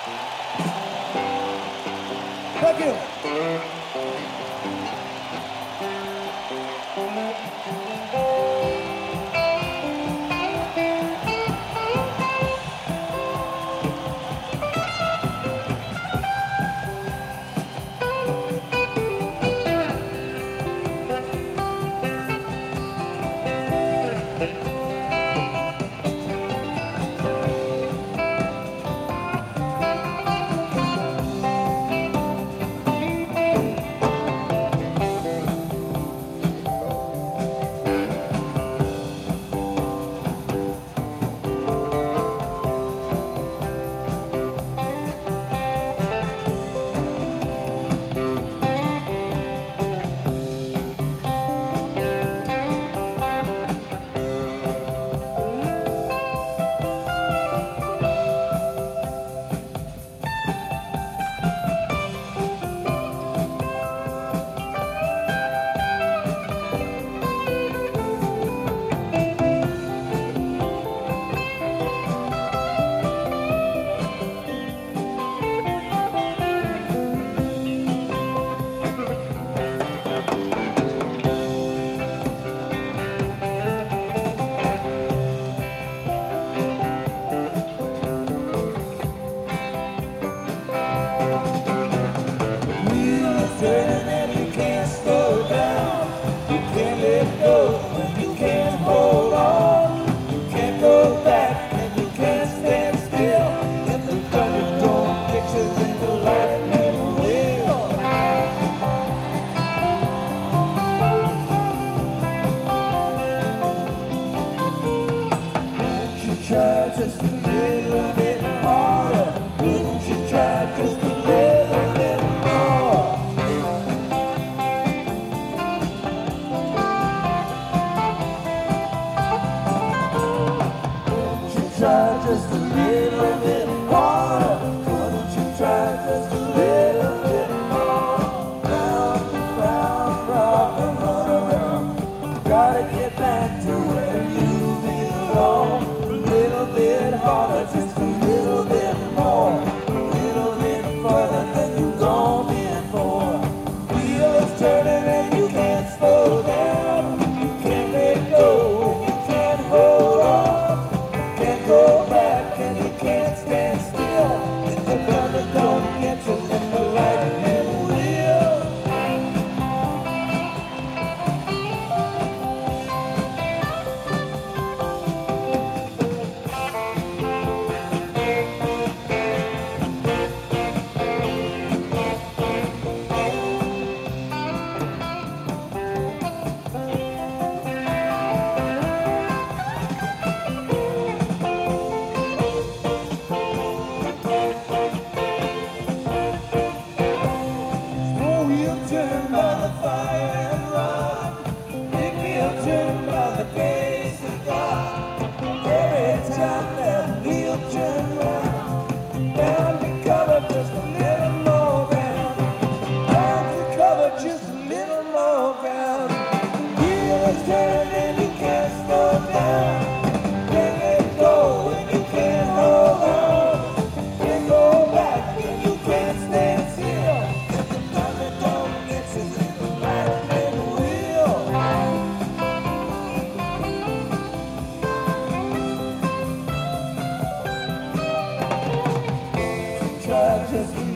Thank you. Turning and you can't slow down. You can't let go and you can't hold on. You can't go back and you can't stand still. And the thunderdome pictures in the lightning wheel. Won't you try just a little bit harder? Wouldn't you try just a little bit more? Try just a little bit harder. Why don't you try just a little bit more? Round and round, rock and run around. Gotta get back to where you belong. A little bit harder, just a little bit more. A little bit further than you've gone before. Wheels turning and you can't slow down. You can't let go and you can't hold on. Go back and you can't stand still. If the thunder don't get you in the lightning wheel. Turn by the fire and run. Big wheel turn by the grace of God. Every time that wheel turn round, bound to cover just a little more ground. Bound to cover just a little more ground. Wheel is turning and you can't slow down. Can't let go and you can't hold on. Can't go back and you can't stand still. Just